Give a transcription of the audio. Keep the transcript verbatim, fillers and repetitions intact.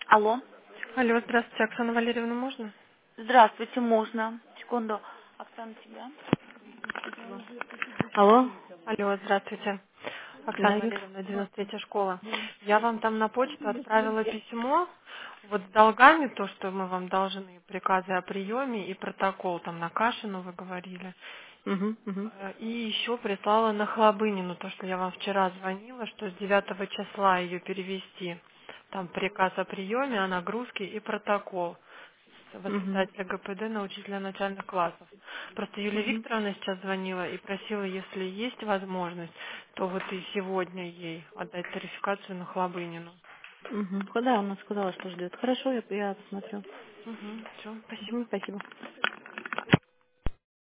Алло. Алло, здравствуйте, Оксана Валерьевна, можно? Здравствуйте, можно. Секунду. Оксана, тебя? Спасибо. Алло. Алло, здравствуйте. Да, Оксана Юль. Валерьевна, девяносто третья школа. Я вам там на почту отправила письмо, вот с долгами, то, что мы вам должны, приказы о приеме и протокол там на Кашину вы говорили. Угу, угу, Э, И еще прислала на Хлобынину, то, что я вам вчера звонила, что с девятого числа ее перевести. Там приказ о приеме, о нагрузке и протокол с угу, воспитателя ГПД на учителя начальных классов. Просто Юлия угу, Викторовна сейчас звонила и просила, если есть возможность, то вот и сегодня ей отдать тарификацию на Хлобынину. угу. Да, она сказала, что ждет. Хорошо, я, я посмотрю. Угу, все, спасибо. Угу, спасибо.